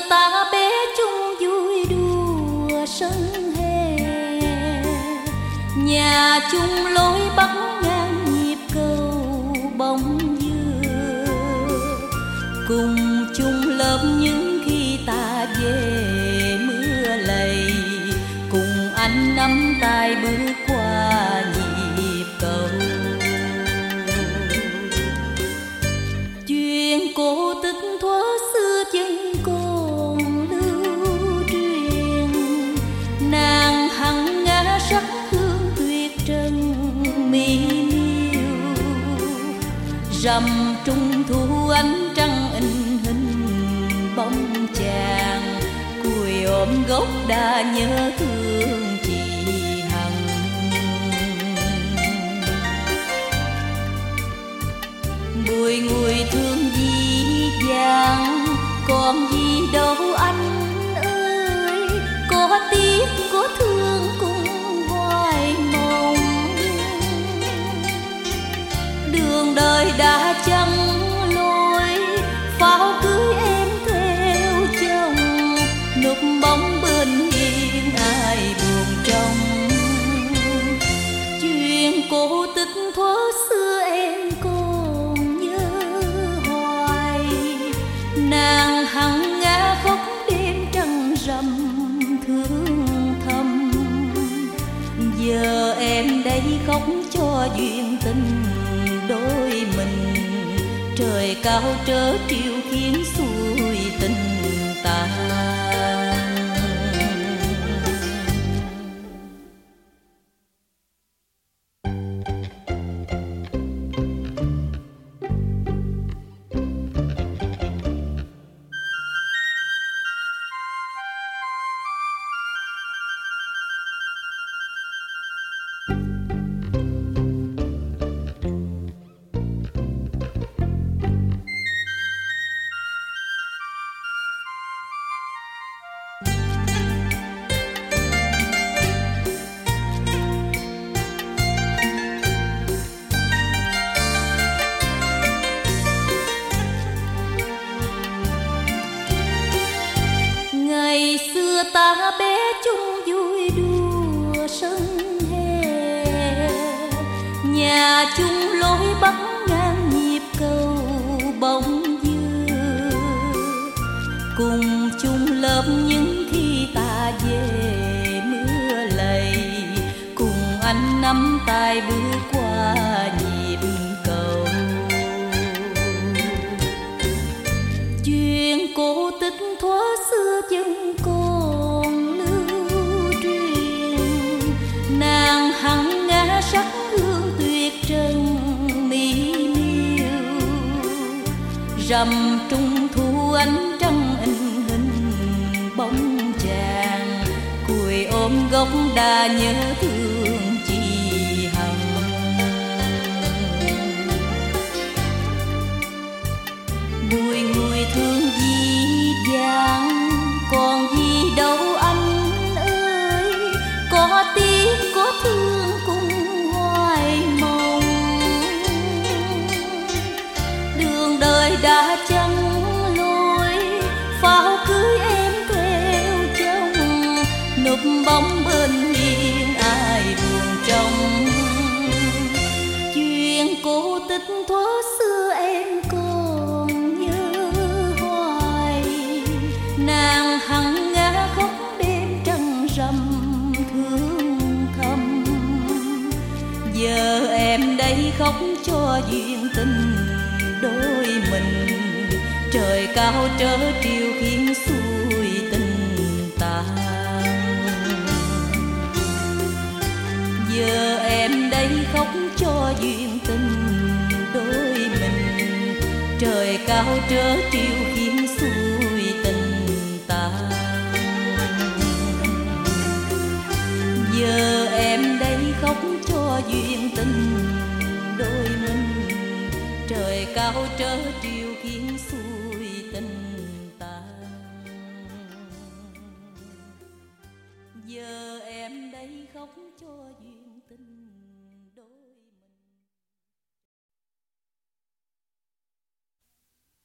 ta bé chung vui đùa sân hè, nhà chung lối bắc ngang nhịp cầu bóng dừa, cùng chung lớp những khi ta về mưa lầy, cùng anh nắm tay bước qua nhịp cầu. Chuyện cổ tích thuở xưa vẫn còn lưu truyền, nàng hằng ngã sắc hương tuyệt trần mỹ miều, rằm trung thu ánh trăng in hình bóng chàng, cùi ôm gốc đa nhớ thương chị Hằng. Bùi ngùi thương dĩ dàng, còn gì đâu anh ơi, có tiếc có thương cùng hoài mong. Đường đời đã chẳng lối, pháo cưới em theo chồng, núp bóng bên hiên ai buồn trong. Chuyện cổ tích thuở xưa em còn nhớ hoài, nàng hằng ngã khóc đêm trăng rằm thương thầm. Giờ em đây khóc cho duyên tình đôi mình, trời cao trớ trêu khiến xuôi tình ta. Ngày xưa ta bé chung vui đùa sân hè, nhà chung lối bắc ngang nhịp cầu bóng dừa, cùng chung lớp những khi ta về mưa lầy, cùng anh nắm tay bước qua nhịp cầu. Chuyện cổ tích thuở xưa vẫn còn lưu truyền, nàng hằng ngã sắc hương tuyệt trần mỹ miều, rằm trung thu ánh trăng in hình bóng chàng, cùi ôm gốc đa nhớ thương chị Hằng. Bùi ngùi thương dĩ dàng, còn gì đâu anh ơi, có tiếc có thương cùng hoài mong. Đường đời đã chẳng lối, pháo cưới em theo chồng, núp bóng bên hiên ai buồn trong. Chuyện cổ tích thuở xưa em còn nhớ hoài, nàng hằng ngã khóc đêm trăng rằm thương thầm. Giờ em đây khóc cho duyên tình đôi mình, trời cao trớ trêu khiến xuôi tình ta. Giờ em đây khóc cho duyên tình đôi mình, trời cao trớ trêu khiến xuôi tình ta. Giờ em đây khóc cho duyên tình đôi mình, trời cao trớ trêu khiến xuôi tình ta. Giờ em đây khóc cho duyên tình